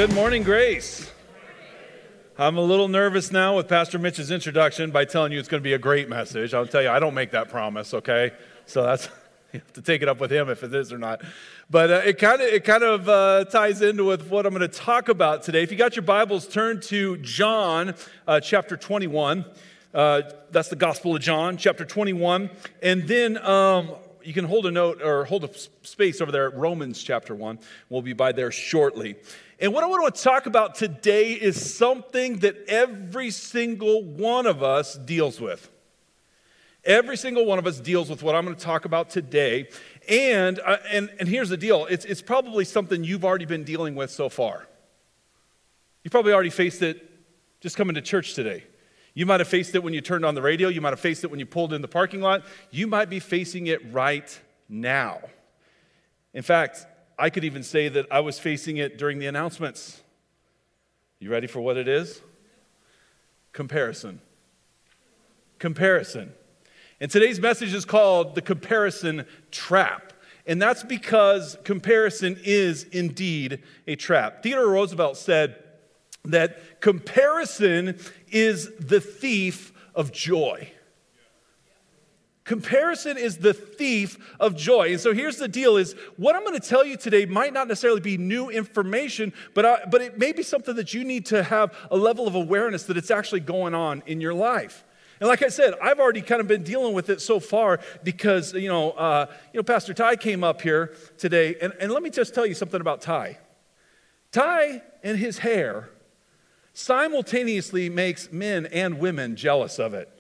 Good morning, Grace. I'm a little nervous now with Pastor Mitch's introduction by telling you it's going to be a great message. I'll tell you, I don't make that promise, okay? So that's, you have to take it up with him if it is or not. But it kind of ties into with what I'm going to talk about today. If you got your Bibles, turn to John chapter 21. That's the Gospel of John, chapter 21. And then you can hold a note or hold a space over there at Romans chapter 1. We'll be by there shortly. And what I want to talk about today is something that every single one of us deals with. Every single one of us deals with what I'm going to talk about today. And here's the deal. It's probably something you've already been dealing with so far. You probably already faced it just coming to church today. You might have faced it when you turned on the radio. You might have faced it when you pulled in the parking lot. You might be facing it right now. In fact, I could even say that I was facing it during the announcements. You ready for what it is? Comparison. Comparison. And today's message is called the comparison trap. And that's because comparison is indeed a trap. Theodore Roosevelt said that comparison is the thief of joy. Comparison is the thief of joy. And so here's the deal is what I'm going to tell you today might not necessarily be new information, but it may be something that you need to have a level of awareness that it's actually going on in your life. And like I said, I've already kind of been dealing with it so far because, Pastor Ty came up here today. And let me just tell you something about Ty. Ty and his hair simultaneously makes men and women jealous of it.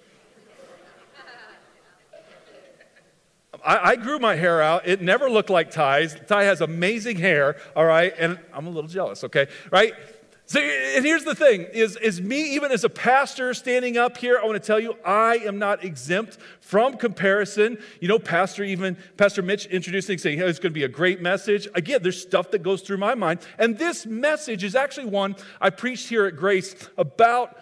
I grew my hair out. It never looked like Ty's. Ty has amazing hair, all right? And I'm a little jealous, okay? Right? So, and here's the thing, is me, even as a pastor standing up here, I want to tell you, I am not exempt from comparison. You know, Pastor Mitch introducing, saying, hey, it's going to be a great message. Again, there's stuff that goes through my mind. And this message is actually one I preached here at Grace about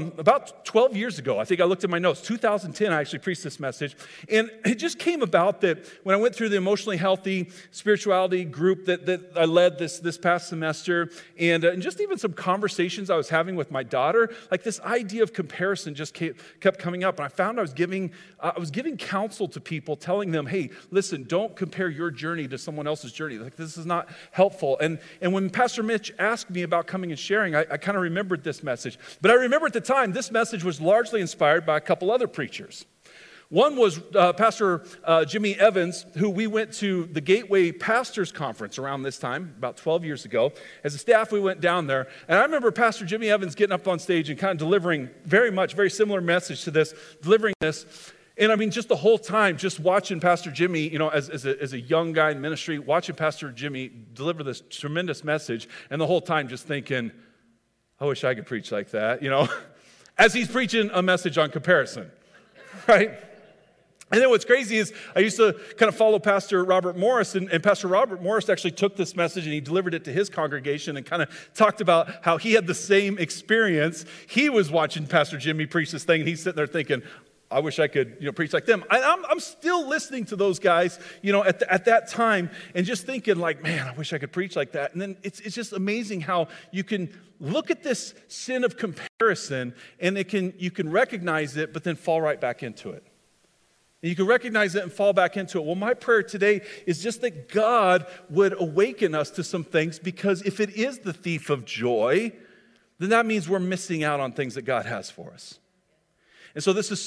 12 years ago. I think I looked at my notes. 2010, I actually preached this message. And it just came about that when I went through the emotionally healthy spirituality group that I led this past semester, and just even some conversations I was having with my daughter, like this idea of comparison just kept coming up. And I found I was giving counsel to people, telling them, hey, listen, don't compare your journey to someone else's journey. Like, this is not helpful. And when Pastor Mitch asked me about coming and sharing, I kind of remembered this message. But I remember at the time, this message was largely inspired by a couple other preachers. One was Pastor Jimmy Evans, who we went to the Gateway Pastors Conference around this time, about 12 years ago. As a staff, we went down there. And I remember Pastor Jimmy Evans getting up on stage and kind of delivering very similar message to this, delivering this. And I mean, just the whole time, just watching Pastor Jimmy, as a young guy in ministry, watching Pastor Jimmy deliver this tremendous message, and the whole time just thinking, I wish I could preach like that, as he's preaching a message on comparison, right? And then what's crazy is I used to kind of follow Pastor Robert Morris, and Pastor Robert Morris actually took this message and he delivered it to his congregation and kind of talked about how he had the same experience. He was watching Pastor Jimmy preach this thing, and he's sitting there thinking, I wish I could, preach like them. I'm still listening to those guys, at that time, and just thinking like, man, I wish I could preach like that. And then it's just amazing how you can look at this sin of comparison, and you can recognize it, but then fall right back into it. And you can recognize it and fall back into it. Well, my prayer today is just that God would awaken us to some things, because if it is the thief of joy, then that means we're missing out on things that God has for us. And so this is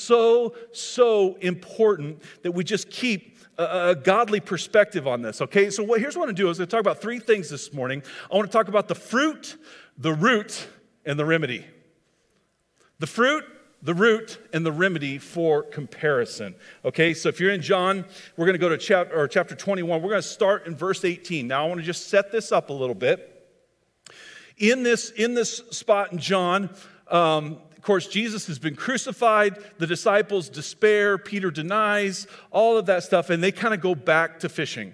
so important that we just keep a godly perspective on this, okay? So here's what I want to do is I'm going to talk about three things this morning. I want to talk about the fruit, the root, and the remedy. The fruit, the root, and the remedy for comparison. Okay, so if you're in John, we're going to go to chapter 21. We're going to start in verse 18. Now I want to just set this up a little bit. In this spot in John, of course, Jesus has been crucified. The disciples despair. Peter denies, all of that stuff, and they kind of go back to fishing.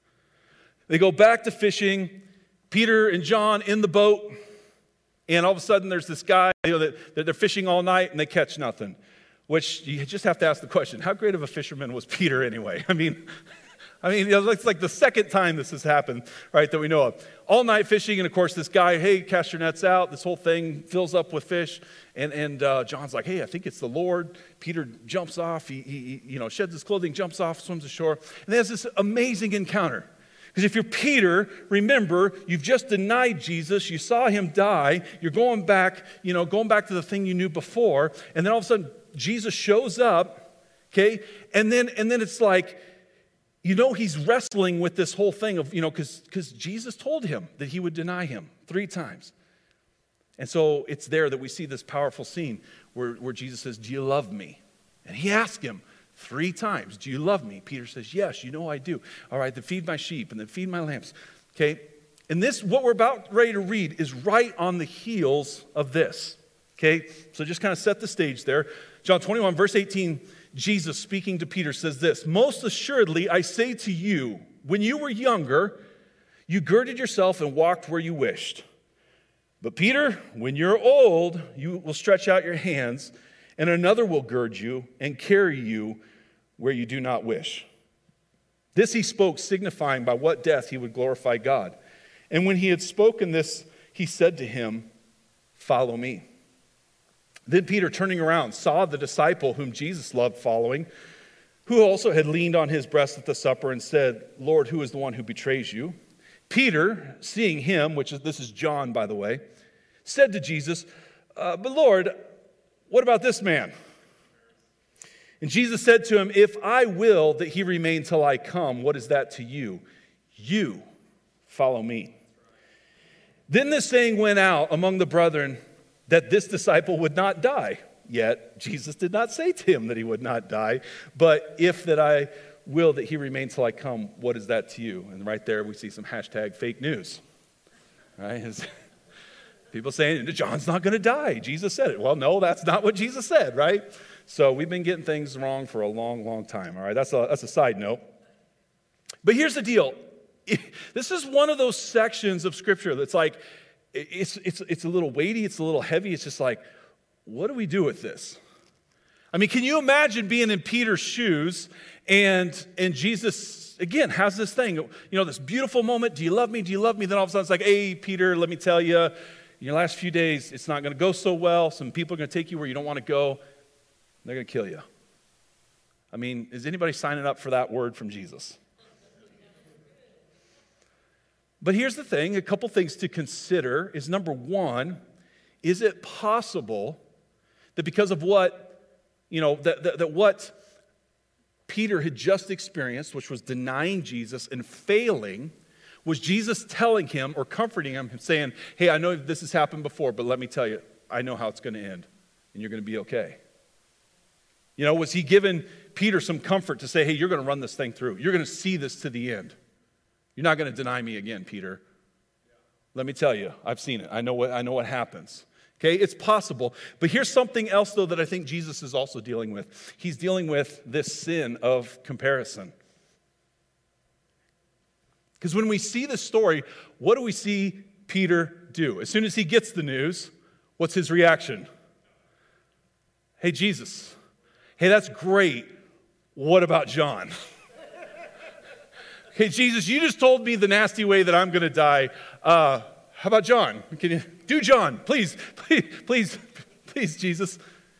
They go back to fishing. Peter and John in the boat, and all of a sudden there's this guy that they're fishing all night and they catch nothing. Which you just have to ask the question, how great of a fisherman was Peter anyway? I mean, I mean, it's like the second time this has happened, right, that we know of. All night fishing, and of course this guy, hey, cast your nets out. This whole thing fills up with fish. And John's like, hey, I think it's the Lord. Peter jumps off. He sheds his clothing, jumps off, swims ashore. And there's this amazing encounter. Because if you're Peter, remember, you've just denied Jesus. You saw him die. You're going back to the thing you knew before. And then all of a sudden, Jesus shows up, okay? And then it's like, he's wrestling with this whole thing of, because Jesus told him that he would deny him 3 times. And so it's there that we see this powerful scene where Jesus says, do you love me? And he asked him 3 times, do you love me? Peter says, yes, I do. All right, then feed my sheep and then feed my lambs. Okay? And this, what we're about ready to read, is right on the heels of this. Okay? So just kind of set the stage there. John 21, verse 18, Jesus speaking to Peter says this, most assuredly I say to you, when you were younger, you girded yourself and walked where you wished. But Peter, when you're old, you will stretch out your hands, and another will gird you and carry you where you do not wish. This he spoke, signifying by what death he would glorify God. And when he had spoken this, he said to him, follow me. Then Peter, turning around, saw the disciple whom Jesus loved following, who also had leaned on his breast at the supper and said, Lord, who is the one who betrays you? Peter, seeing him, this is John, by the way, said to Jesus, but Lord, what about this man? And Jesus said to him, if I will that he remain till I come, what is that to you? You follow me. Then this saying went out among the brethren that this disciple would not die. Yet Jesus did not say to him that he would not die, but if that I will that he remain till I come, what is that to you? And right there we see some hashtag fake news. Right? People saying, John's not going to die. Jesus said it. Well, no, that's not what Jesus said, right? So we've been getting things wrong for a long, long time, all right? That's a side note. But here's the deal. This is one of those sections of Scripture that's like, it's a little weighty, it's a little heavy. It's just like, what do we do with this? I mean, can you imagine being in Peter's shoes and Jesus, again, has this thing, this beautiful moment, do you love me, do you love me? Then all of a sudden it's like, hey, Peter, let me tell you, in your last few days, it's not going to go so well. Some people are going to take you where you don't want to go. They're going to kill you. I mean, is anybody signing up for that word from Jesus? But here's the thing, a couple things to consider is, number one, is it possible that because of what, that what Peter had just experienced, which was denying Jesus and failing, was Jesus telling him or comforting him and saying, hey, I know this has happened before, but let me tell you, I know how it's going to end, and you're going to be okay. Was he giving Peter some comfort to say, hey, you're going to run this thing through. You're going to see this to the end. You're not going to deny me again, Peter. Let me tell you, I've seen it. I know what happens. Okay, it's possible. But here's something else, though, that I think Jesus is also dealing with. He's dealing with this sin of comparison. Because when we see this story, what do we see Peter do? As soon as he gets the news, what's his reaction? Hey, Jesus. Hey, that's great. What about John? Hey, Jesus, you just told me the nasty way that I'm going to die. How about John? Can you do John? Please, Jesus.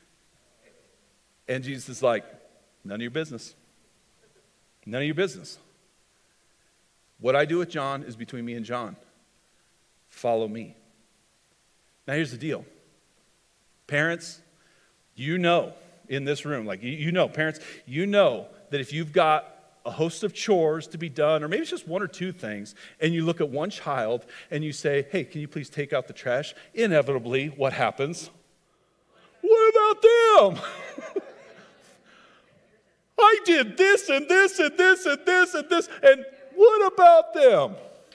And Jesus is like, none of your business. None of your business. What I do with John is between me and John. Follow me. Now, here's the deal. Parents, in this room, parents, that if you've got a host of chores to be done, or maybe it's just one or two things, and you look at one child and you say, hey, can you please take out the trash? Inevitably, what happens? What about them? I did this and this and this and this and this, and what about them?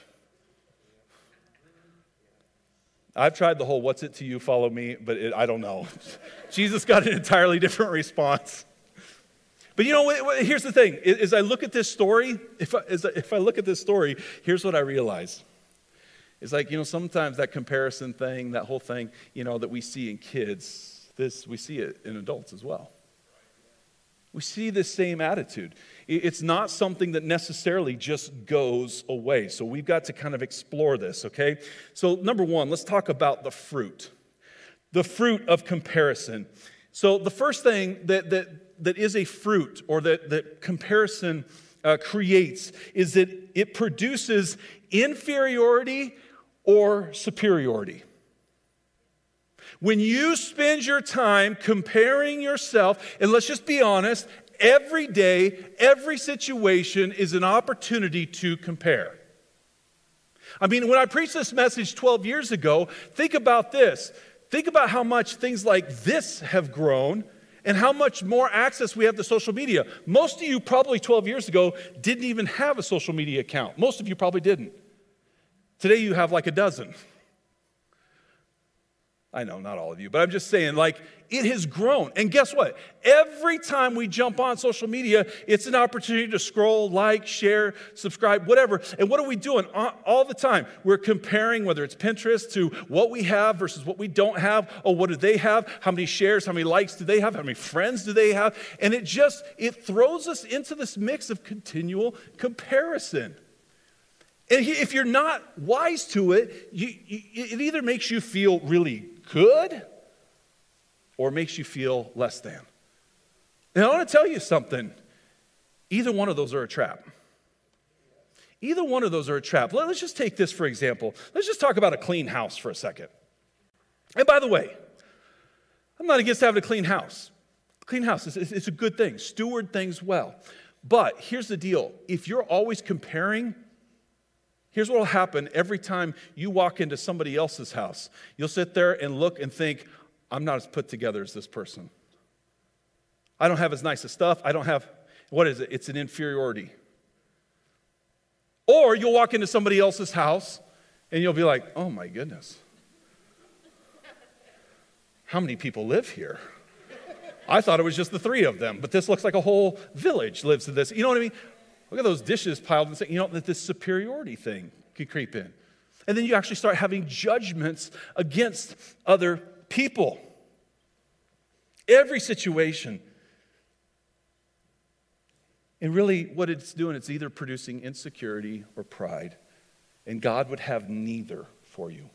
I've tried the whole what's it to you, follow me, but I don't know. Jesus got an entirely different response. But here's the thing. As I look at this story, if I look at this story, here's what I realize. It's like, sometimes that comparison thing, that whole thing, that we see in kids, we see it in adults as well. We see this same attitude. It's not something that necessarily just goes away. So we've got to kind of explore this, okay? So number one, let's talk about the fruit of comparison. So the first thing that is a fruit or that comparison creates is that it produces inferiority or superiority. When you spend your time comparing yourself, and let's just be honest, every day, every situation is an opportunity to compare. I mean, when I preached this message 12 years ago, think about this. Think about how much things like this have grown and how much more access we have to social media. Most of you probably 12 years ago didn't even have a social media account. Most of you probably didn't. Today you have like a dozen. I know, not all of you, but I'm just saying, like, it has grown. And guess what? Every time we jump on social media, it's an opportunity to scroll, like, share, subscribe, whatever. And what are we doing all the time? We're comparing, whether it's Pinterest, to what we have versus what we don't have. Oh, what do they have? How many shares, how many likes do they have? How many friends do they have? And it throws us into this mix of continual comparison. And if you're not wise to it, it either makes you feel really good or makes you feel less than. And I want to tell you something. Either one of those are a trap. Either one of those are a trap. Let's just take this for example. Let's just talk about a clean house for a second. And by the way, I'm not against having a clean house. A clean house is a good thing. Steward things well. But here's the deal. If you're always comparing, here's what will happen every time you walk into somebody else's house. You'll sit there and look and think, I'm not as put together as this person. I don't have as nice a stuff. I don't have, what is it? It's an inferiority. Or you'll walk into somebody else's house and you'll be like, oh my goodness. How many people live here? I thought it was just the three of them, but this looks like a whole village lives in this. You know what I mean? Look at those dishes piled and say, you know, that this superiority thing could creep in. And then you actually start having judgments against other people. Every situation. And really what it's doing, it's either producing insecurity or pride. And God would have neither for you.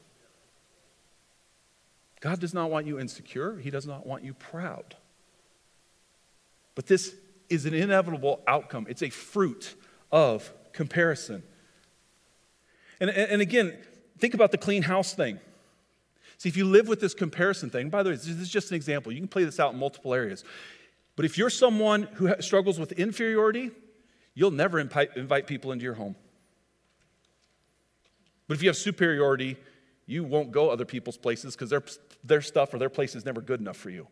God does not want you insecure. He does not want you proud. But this is an inevitable outcome. It's a fruit of comparison. And again, think about the clean house thing. See, if you live with this comparison thing, by the way, this is just an example. You can play this out in multiple areas. But if you're someone who struggles with inferiority, you'll never invite people into your home. But if you have superiority, you won't go other people's places because their stuff or their place is never good enough for you.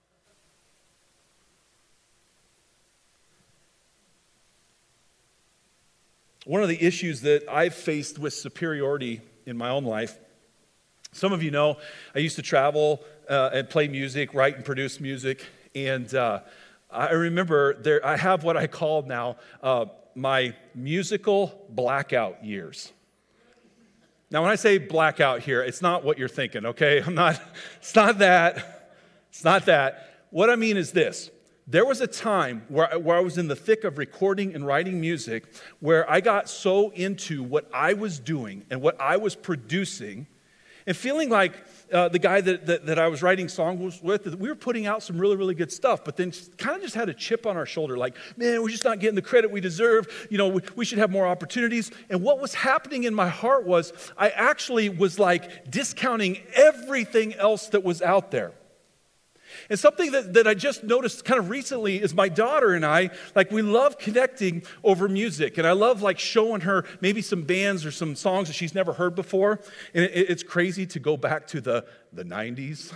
One of the issues that I've faced with superiority in my own life, some of you know I used to travel and play music, write and produce music, and I remember I have what I call now my musical blackout years. Now, when I say blackout here, it's not what you're thinking, okay? It's not that. What I mean is this. There was a time where I was in the thick of recording and writing music where I got so into what I was doing and what I was producing and feeling like the guy that I was writing songs with, we were putting out some really, really good stuff, but then kind of just had a chip on our shoulder like, man, we're just not getting the credit we deserve. You know, we should have more opportunities. And what was happening in my heart was I actually was like discounting everything else that was out there. And something that I just noticed kind of recently is my daughter and I, like we love connecting over music. And I love like showing her maybe some bands or some songs that she's never heard before. And it's crazy to go back to the 90s.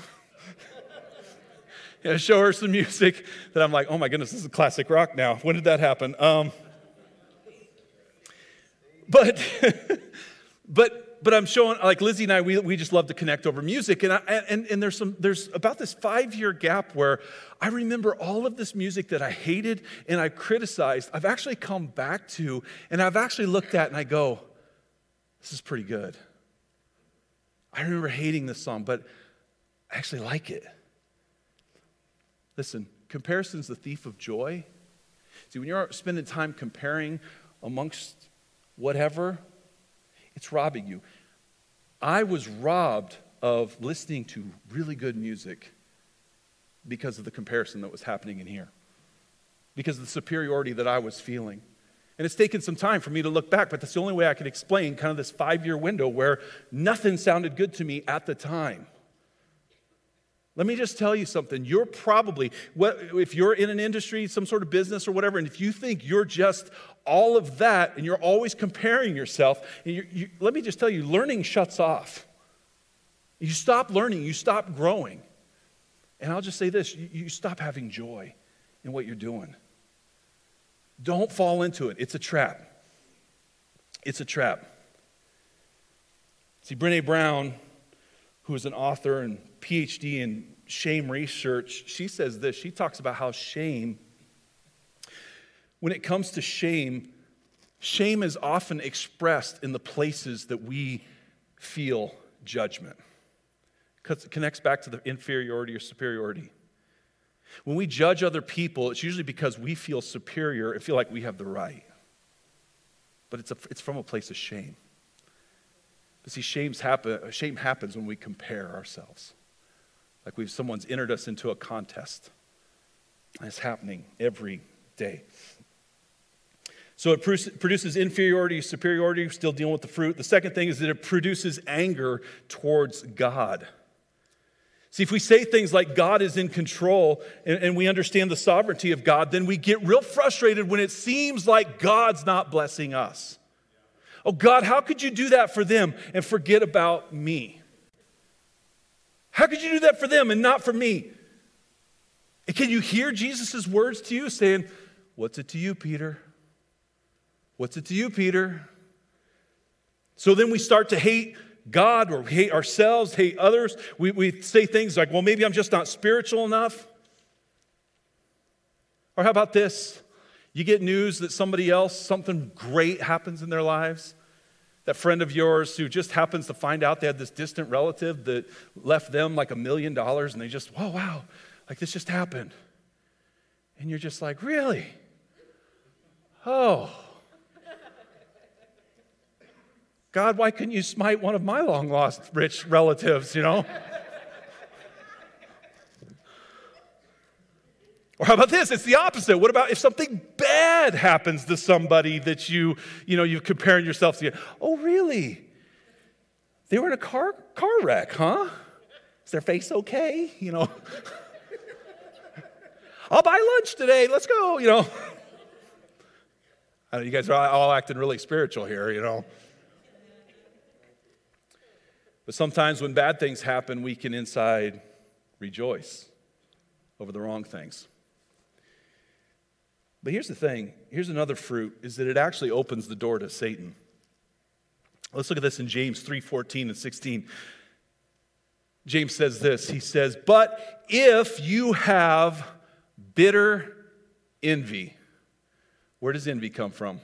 And show her some music that I'm like, oh my goodness, this is classic rock now. When did that happen? But I'm showing, like Lizzie and I, we just love to connect over music. And there's about this 5-year gap where I remember all of this music that I hated and I criticized, I've actually come back to, and I've actually looked at and I go, this is pretty good. I remember hating this song, but I actually like it. Listen, comparison's the thief of joy. See, when you're spending time comparing amongst whatever, it's robbing you. I was robbed of listening to really good music because of the comparison that was happening in here, because of the superiority that I was feeling. And it's taken some time for me to look back, but that's the only way I can explain kind of this 5-year window where nothing sounded good to me at the time. Let me just tell you something. You're probably, if you're in an industry, some sort of business or whatever, and if you think you're just all of that and you're always comparing yourself, and let me just tell you, learning shuts off. You stop learning, you stop growing. And I'll just say this, you stop having joy in what you're doing. Don't fall into it. It's a trap. It's a trap. See, Brené Brown, who is an author and PhD in shame research, she says this. She talks about how shame, when it comes to shame is often expressed in the places that we feel judgment. It connects back to the inferiority or superiority. When we judge other people, it's usually because we feel superior and feel like we have the right. But it's from a place of shame. But see, shame happens when we compare ourselves. Like someone's entered us into a contest. And it's happening every day. So it produces inferiority, superiority, still dealing with the fruit. The second thing is that it produces anger towards God. See, if we say things like God is in control and we understand the sovereignty of God, then we get real frustrated when it seems like God's not blessing us. Oh, God, how could you do that for them and forget about me? How could you do that for them and not for me? And can you hear Jesus' words to you saying, what's it to you, Peter? What's it to you, Peter? So then we start to hate God or hate ourselves, hate others. We say things like, well, maybe I'm just not spiritual enough. Or how about this? You get news that something great happens in their lives. That friend of yours who just happens to find out they had this distant relative that left them like $1 million and they just, oh, wow, like this just happened. And you're just like, really? Oh. God, why couldn't you smite one of my long-lost rich relatives, you know? Or how about this? It's the opposite. What about if something bad happens to somebody that you're comparing yourself to? Oh, really? They were in a car wreck, huh? Is their face okay? You know? I'll buy lunch today. Let's go, you know? I know you guys are all acting really spiritual here, you know? But sometimes when bad things happen, we can inside rejoice over the wrong things. But here's the thing. Here's another fruit, is that it actually opens the door to Satan. Let's look at this in James 3:14 and 16. James says this. He says, but if you have bitter envy. Where does envy come from?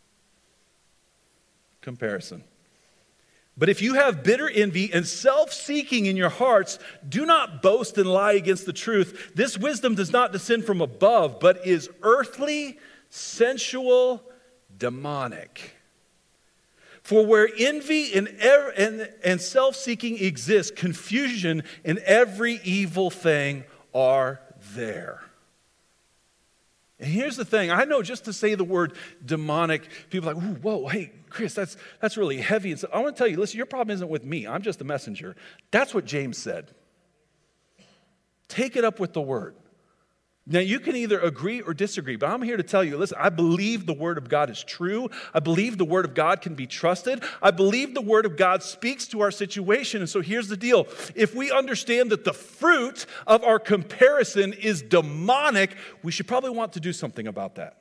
Comparison. But if you have bitter envy and self-seeking in your hearts, do not boast and lie against the truth. This wisdom does not descend from above, but is earthly, sensual, demonic. For where envy and self-seeking exist, confusion and every evil thing are there. And here's the thing. I know just to say the word demonic, people are like, ooh, whoa, hey, Chris, that's really heavy. And so I want to tell you, listen, your problem isn't with me. I'm just a messenger. That's what James said. Take it up with the word. Now, you can either agree or disagree, but I'm here to tell you, listen, I believe the Word of God is true. I believe the Word of God can be trusted. I believe the Word of God speaks to our situation. And so here's the deal. If we understand that the fruit of our comparison is demonic, we should probably want to do something about that.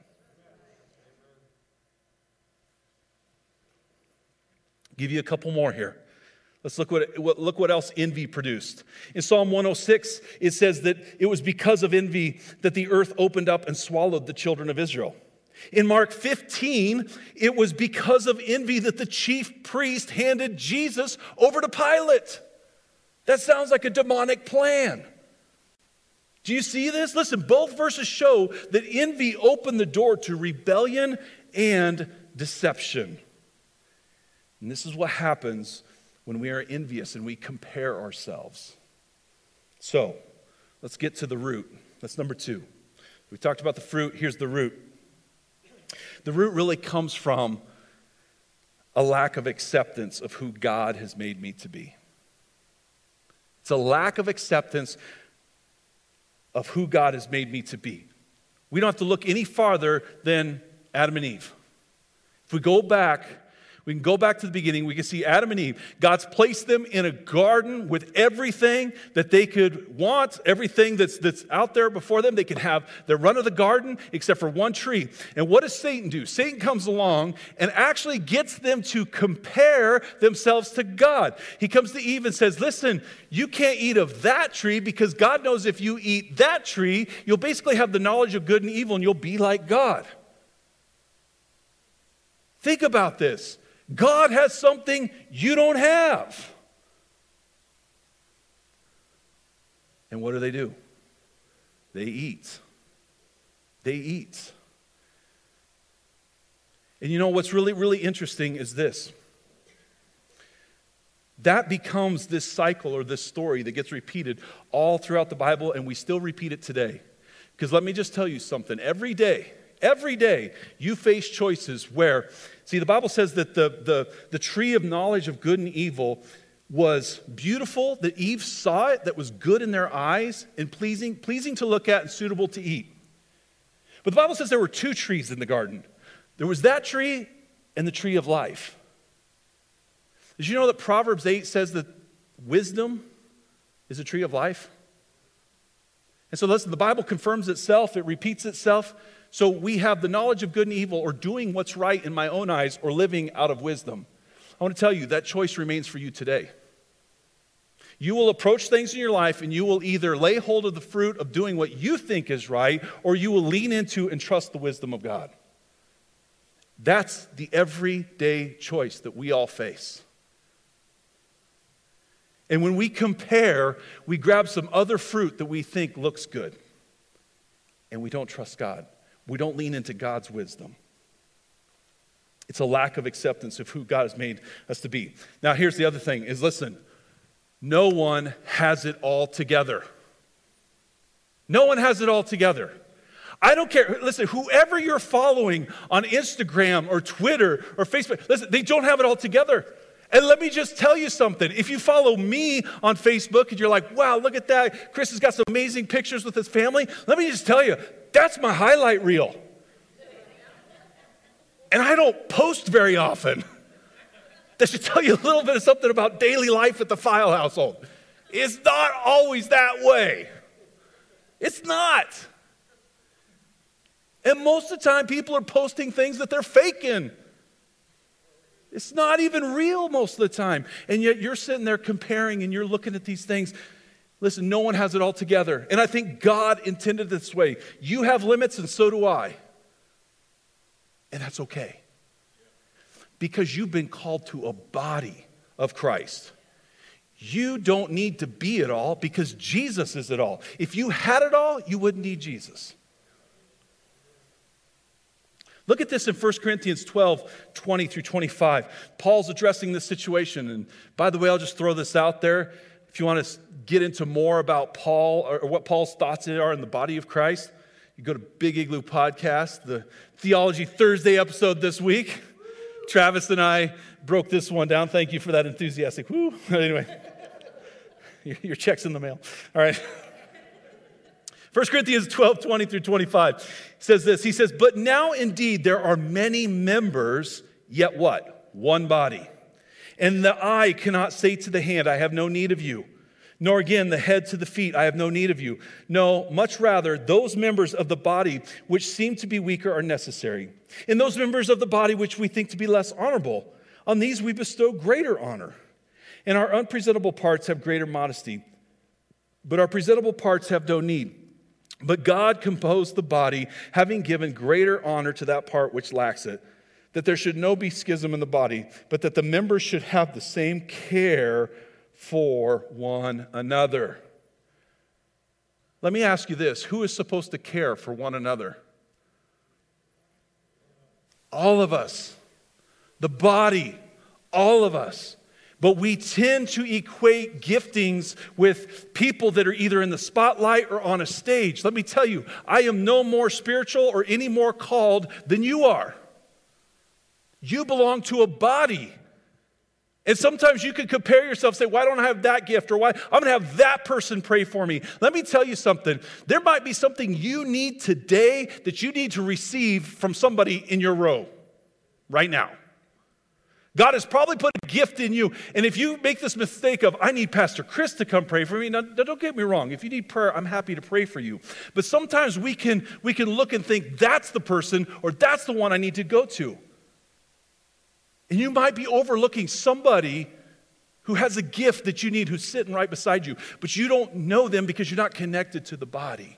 Give you a couple more here. Let's look what else envy produced. In Psalm 106, it says that it was because of envy that the earth opened up and swallowed the children of Israel. In Mark 15, it was because of envy that the chief priest handed Jesus over to Pilate. That sounds like a demonic plan. Do you see this? Listen, both verses show that envy opened the door to rebellion and deception. And this is what happens when we are envious and we compare ourselves. So, let's get to the root. That's number 2. We talked about the fruit. Here's the root. The root really comes from a lack of acceptance of who God has made me to be. It's a lack of acceptance of who God has made me to be. We don't have to look any farther than Adam and Eve. If we go back, we can go back to the beginning. We can see Adam and Eve. God's placed them in a garden with everything that they could want, everything that's out there before them. They could have their run of the garden except for one tree. And what does Satan do? Satan comes along and actually gets them to compare themselves to God. He comes to Eve and says, listen, you can't eat of that tree because God knows if you eat that tree, you'll basically have the knowledge of good and evil and you'll be like God. Think about this. God has something you don't have. And what do? They eat. They eat. And you know what's really, really interesting is this. That becomes this cycle or this story that gets repeated all throughout the Bible, and we still repeat it today. Because let me just tell you something. Every day, you face choices where, see, the Bible says that the tree of knowledge of good and evil was beautiful, that Eve saw it, that was good in their eyes and pleasing to look at and suitable to eat. But the Bible says there were 2 trees in the garden. There was that tree and the tree of life. Did you know that Proverbs 8 says that wisdom is a tree of life? And so listen, the Bible confirms itself, it repeats itself. So we have the knowledge of good and evil, or doing what's right in my own eyes, or living out of wisdom. I want to tell you, that choice remains for you today. You will approach things in your life and you will either lay hold of the fruit of doing what you think is right, or you will lean into and trust the wisdom of God. That's the everyday choice that we all face. And when we compare, we grab some other fruit that we think looks good, and we don't trust God. We don't lean into God's wisdom. It's a lack of acceptance of who God has made us to be. Now, here's the other thing, is listen, no one has it all together. No one has it all together. I don't care. Listen, whoever you're following on Instagram or Twitter or Facebook, listen, they don't have it all together. And let me just tell you something. If you follow me on Facebook and you're like, wow, look at that. Chris has got some amazing pictures with his family. Let me just tell you, that's my highlight reel. And I don't post very often. That should tell you a little bit of something about daily life at the File household. It's not always that way. It's not. And most of the time, people are posting things that they're faking. It's not even real most of the time. And yet you're sitting there comparing and you're looking at these things. Listen, no one has it all together. And I think God intended it this way. You have limits and so do I. And that's okay. Because you've been called to a body of Christ. You don't need to be it all because Jesus is it all. If you had it all, you wouldn't need Jesus. Look at this in 1 Corinthians 12, 20 through 25. Paul's addressing this situation. And by the way, I'll just throw this out there. If you want to get into more about Paul or what Paul's thoughts are in the body of Christ, you go to Big Igloo Podcast, the Theology Thursday episode this week. Travis and I broke this one down. Thank you for that enthusiastic woo. Anyway, your check's in the mail. All right. 1 Corinthians 12, 20 through 25 says this. He says, but now indeed there are many members, yet what? One body. And the eye cannot say to the hand, I have no need of you. Nor again the head to the feet, I have no need of you. No, much rather, those members of the body which seem to be weaker are necessary. And those members of the body which we think to be less honorable, on these we bestow greater honor. And our unpresentable parts have greater modesty, but our presentable parts have no need. But God composed the body, having given greater honor to that part which lacks it, that there should no be schism in the body, but that the members should have the same care for one another. Let me ask you this. Who is supposed to care for one another? All of us. The body. All of us. But we tend to equate giftings with people that are either in the spotlight or on a stage. Let me tell you, I am no more spiritual or any more called than you are. You belong to a body. And sometimes you can compare yourself, say, why don't I have that gift? Or why I'm going to have that person pray for me. Let me tell you something. There might be something you need today that you need to receive from somebody in your row right now. God has probably put a gift in you. And if you make this mistake of, I need Pastor Chris to come pray for me. Now, don't get me wrong. If you need prayer, I'm happy to pray for you. But sometimes we can look and think, that's the person or that's the one I need to go to. And you might be overlooking somebody who has a gift that you need, who's sitting right beside you. But you don't know them because you're not connected to the body.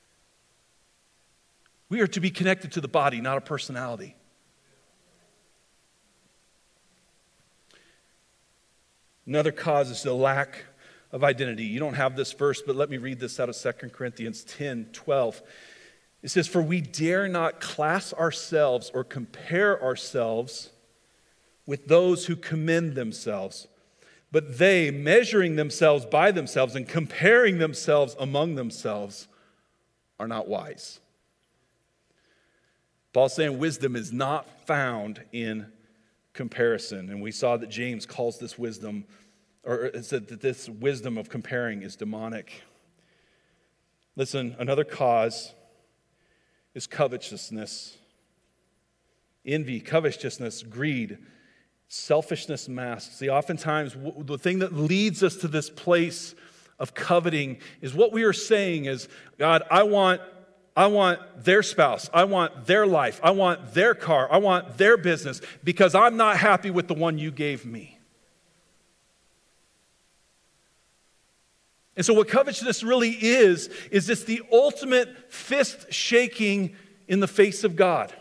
We are to be connected to the body, not a personality. Another cause is the lack of identity. You don't have this verse, but let me read this out of 2 Corinthians 10:12. It says, for we dare not class ourselves or compare ourselves with those who commend themselves, but they, measuring themselves by themselves and comparing themselves among themselves, are not wise. Paul's saying wisdom is not found in comparison. And we saw that James calls this wisdom, or said that this wisdom of comparing is demonic. Listen, another cause is covetousness. Envy, covetousness, greed, selfishness masked. See, oftentimes the thing that leads us to this place of coveting is what we are saying is, God, I want their spouse. I want their life. I want their car. I want their business because I'm not happy with the one you gave me. And so what covetousness really is this the ultimate fist shaking in the face of God.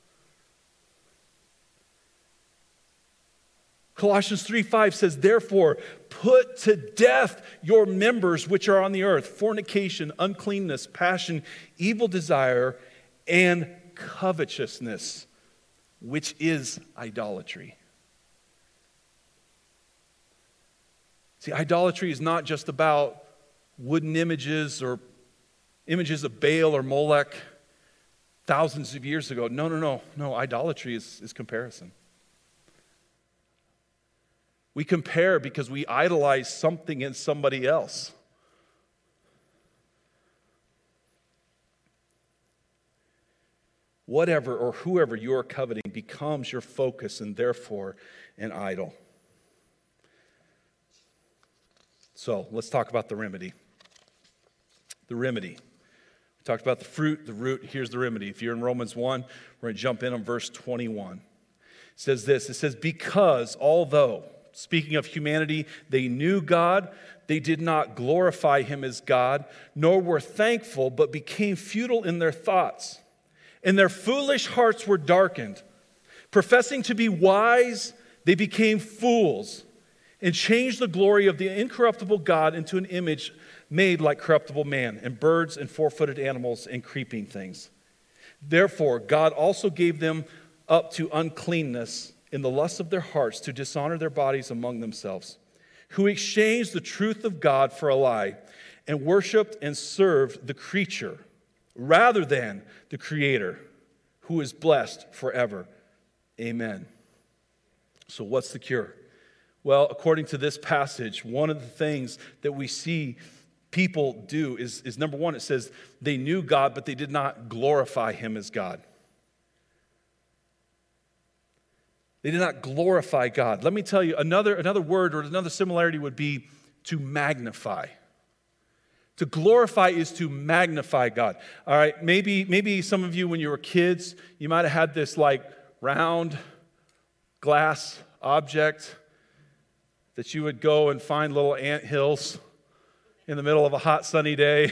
Colossians 3:5 says, therefore, put to death your members which are on the earth, fornication, uncleanness, passion, evil desire, and covetousness, which is idolatry. See, idolatry is not just about wooden images or images of Baal or Molech thousands of years ago. No. Idolatry is comparison. We compare because we idolize something in somebody else. Whatever or whoever you are coveting becomes your focus and therefore an idol. So let's talk about the remedy. The remedy. We talked about the fruit, the root. Here's the remedy. If you're in Romans 1, we're going to jump in on verse 21. It says this. It says, because although, speaking of humanity, they knew God, they did not glorify him as God, nor were thankful, but became futile in their thoughts. And their foolish hearts were darkened. Professing to be wise, they became fools and changed the glory of the incorruptible God into an image made like corruptible man and birds and four-footed animals and creeping things. Therefore, God also gave them up to uncleanness in the lust of their hearts to dishonor their bodies among themselves, who exchanged the truth of God for a lie and worshiped and served the creature rather than the Creator, who is blessed forever. Amen. So what's the cure? Well, according to this passage, one of the things that we see people do is number one, it says they knew God, but they did not glorify him as God. They did not glorify God. Let me tell you, another word or another similarity would be to magnify. To glorify is to magnify God. All right, maybe some of you when you were kids, you might have had this like round glass object that you would go and find little anthills in the middle of a hot sunny day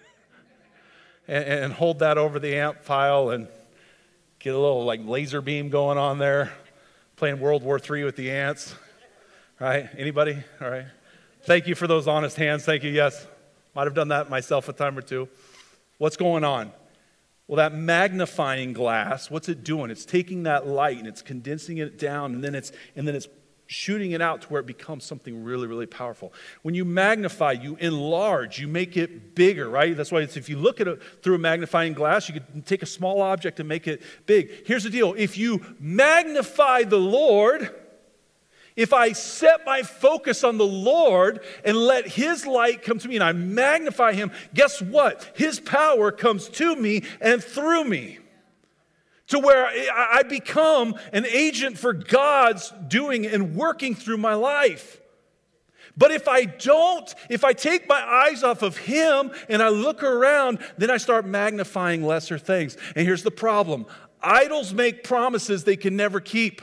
and hold that over the ant pile and get a little like laser beam going on there, playing World War III with the ants, right? Anybody? All right. Thank you for those honest hands. Thank you. Yes. Might have done that myself a time or two. What's going on? Well, that magnifying glass, what's it doing? It's taking that light and it's condensing it down, and then it's shooting it out to where it becomes something really, really powerful. When you magnify, you enlarge, you make it bigger, right? That's why if you look at it through a magnifying glass, you can take a small object and make it big. Here's the deal. If you magnify the Lord, if I set my focus on the Lord and let His light come to me and I magnify Him, guess what? His power comes to me and through me, to where I become an agent for God's doing and working through my life. But if I take my eyes off of Him and I look around, then I start magnifying lesser things. And here's the problem. Idols make promises they can never keep.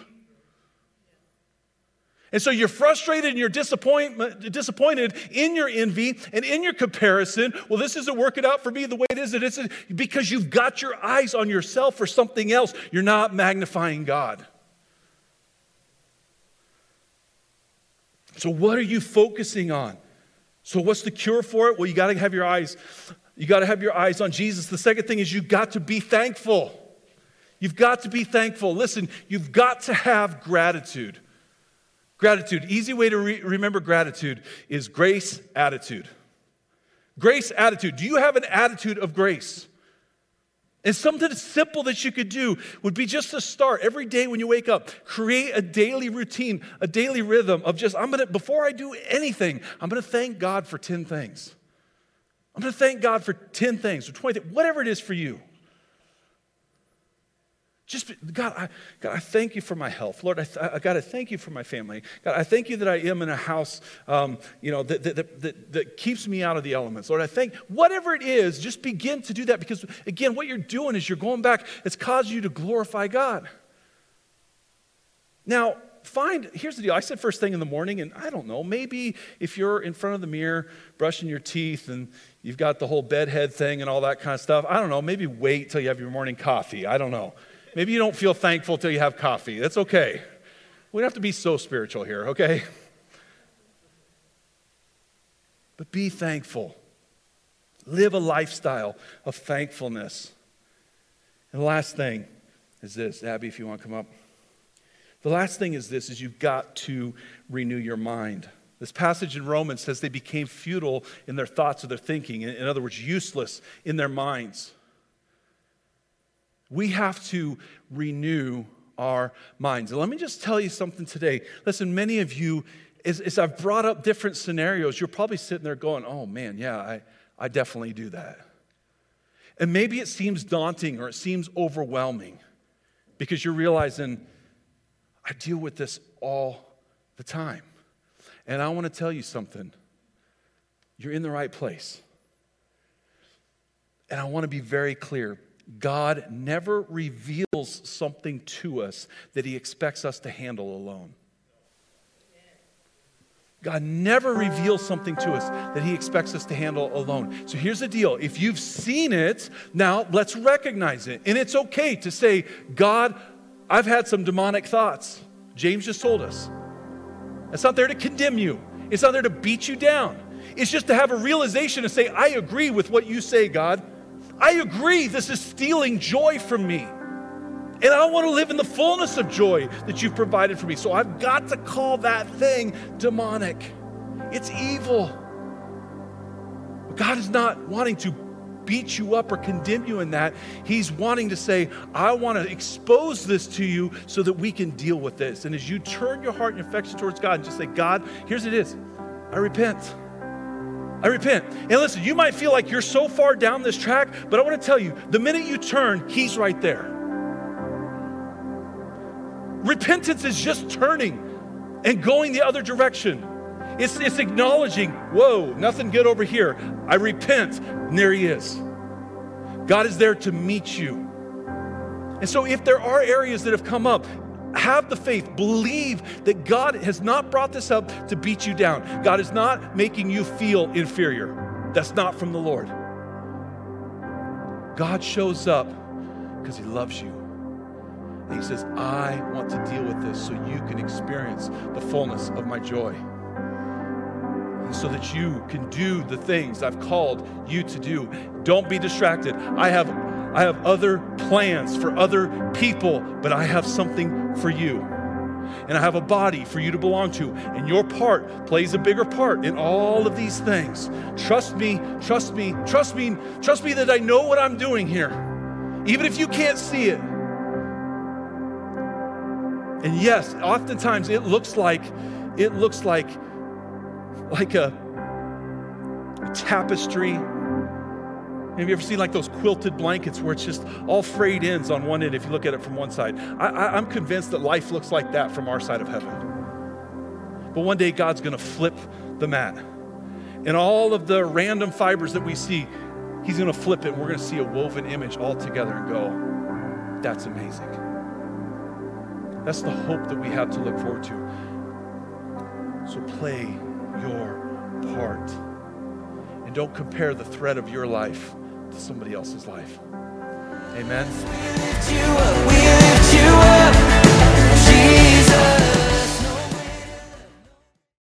And so you're frustrated and you're disappointed in your envy and in your comparison. Well, this isn't working out for me the way it is. It's because you've got your eyes on yourself or something else. You're not magnifying God. So what are you focusing on? So what's the cure for it? Well, you got to have your eyes on Jesus. The second thing is you've got to be thankful. You've got to be thankful. Listen, you've got to have gratitude. Gratitude. Easy way to remember gratitude is grace attitude. Grace attitude. Do you have an attitude of grace? And something simple that you could do would be just to start every day when you wake up, create a daily routine, a daily rhythm of before I do anything, I'm going to thank God for 10 things. I'm going to thank God for 10 things or 20 things, whatever it is for you. God, I thank you for my health. Lord, God, I thank you for my family. God, I thank you that I am in a house, that keeps me out of the elements. Lord, I thank, whatever it is, just begin to do that because, again, what you're doing is you're going back. It's caused you to glorify God. Now, here's the deal. I said first thing in the morning, and I don't know, maybe if you're in front of the mirror brushing your teeth and you've got the whole bedhead thing and all that kind of stuff, I don't know, maybe wait till you have your morning coffee. I don't know. Maybe you don't feel thankful till you have coffee. That's okay. We don't have to be so spiritual here, okay? But be thankful. Live a lifestyle of thankfulness. And the last thing is this. Abby, if you want to come up. The last thing is this, is you've got to renew your mind. This passage in Romans says they became futile in their thoughts or their thinking. In other words, useless in their minds. We have to renew our minds. And let me just tell you something today. Listen, many of you, as I've brought up different scenarios, you're probably sitting there going, oh man, yeah, I definitely do that. And maybe it seems daunting or it seems overwhelming because you're realizing, I deal with this all the time. And I want to tell you something. You're in the right place. And I want to be very clear. God never reveals something to us that He expects us to handle alone. God never reveals something to us that He expects us to handle alone. So here's the deal. If you've seen it, now let's recognize it. And it's okay to say, God, I've had some demonic thoughts. James just told us. It's not there to condemn you. It's not there to beat you down. It's just to have a realization and say, I agree with what you say, God. I agree this is stealing joy from me. And I want to live in the fullness of joy that you've provided for me. So I've got to call that thing demonic. It's evil. But God is not wanting to beat you up or condemn you in that. He's wanting to say, I want to expose this to you so that we can deal with this. And as you turn your heart and your affection towards God and just say, God, here's it is. I repent. I repent. And listen, you might feel like you're so far down this track, but I want to tell you, the minute you turn, He's right there. Repentance is just turning and going the other direction. It's acknowledging, whoa, nothing good over here. I repent, and there He is. God is there to meet you. And so if there are areas that have come up, have the faith, believe that God has not brought this up to beat you down. God is not making you feel inferior. That's not from the Lord. God shows up because He loves you. And He says, I want to deal with this so you can experience the fullness of my joy. so that you can do the things I've called you to do. Don't be distracted. I have other plans for other people, but I have something for you. And I have a body for you to belong to. And your part plays a bigger part in all of these things. Trust me, trust me, trust me, trust me that I know what I'm doing here, even if you can't see it. And yes, oftentimes it looks like a tapestry. Have you ever seen like those quilted blankets where it's just all frayed ends on one end if you look at it from one side? I'm convinced that life looks like that from our side of heaven. But one day God's gonna flip the mat. And all of the random fibers that we see, he's gonna flip it and we're gonna see a woven image all together and go, that's amazing. That's the hope that we have to look forward to. So play your part. And don't compare the thread of your life to somebody else's life. Amen.